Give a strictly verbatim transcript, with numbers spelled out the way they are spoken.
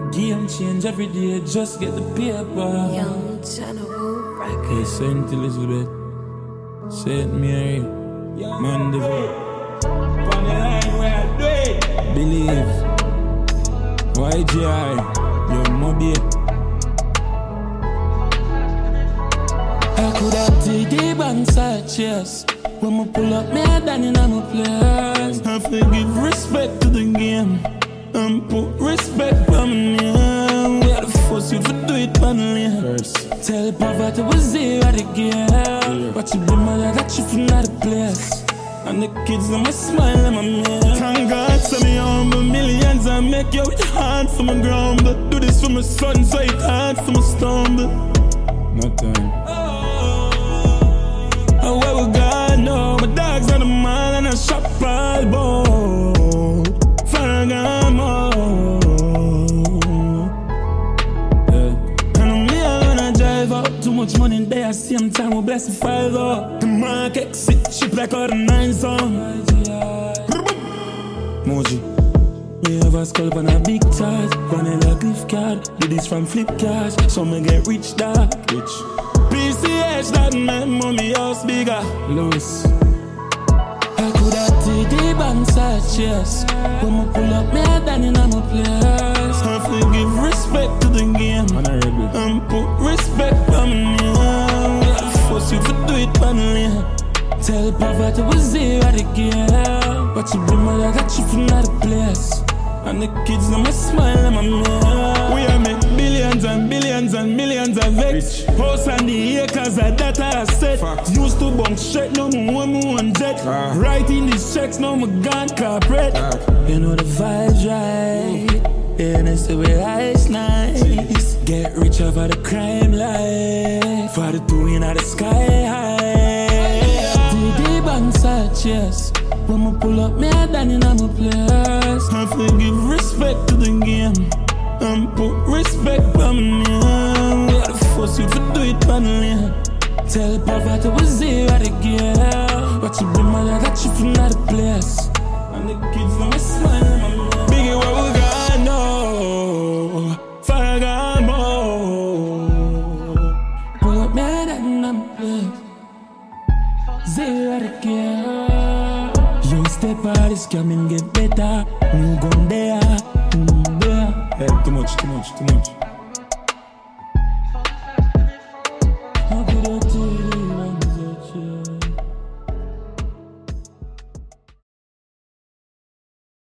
Game change every day, just get the paper. Young General Records. Hey, Saint Elizabeth, Saint Mary, Mandeville. On the line where I do it. Believe. Y G I, your mobile. I could have take the bank side chairs. When I pull up me down in my place, I have to give respect to the game and put respect on my name. We are the first you to do it finally. First. Tell poverty was zero at the game, yeah. But you be mad I got you from another place. And the kids them a smile and my man. Thank God send me humble millions and make you with hand for my ground. But do this for my son so it hard for my stumble. No time. Oh, where we gone now? My dogs on the mall and I shop all boat. Faragamo. Yeah. And me alone I drive out. Too much money there, same time we bless the five up. The mark exit, ship like all the nine song. Moji. We have a skull on a big charge. Vanilla gift card. Do this from Flipkart. So me get rich dog. Rich. P C H that make mommy house bigger. Loose. I could have take the bank side chairs. When I pull up me down in my place, I have to give respect to the game and put respect on my name. We are force you to do it finally. Tell poverty was zero at the game, but you be mad I got you from another place. And the kids them a smile and my man. We are make billions and billions and millions of vex. House and the acres of that I set. Facts. Used to bunk straight, now me want me one jet. Ah. Writing these checks, now me gone corporate. Ah. You know the vibes right. And it's the way life's nice. Get rich over the crime life. For the two in the sky high. D D bank side chest. When I pull up me down in my place, I have to give respect to the game and put respect on my name. We are the first you to do it finally. Tell poverty was zero at the game, but you be mad I got you from another place. And the kids them a smile and my man. Biggie what we got now, Faragamo. Pull up me down in my place, zero at the game. Young step out, this coming get better. New gun there, mm, there. Hey, too much, too much, too much.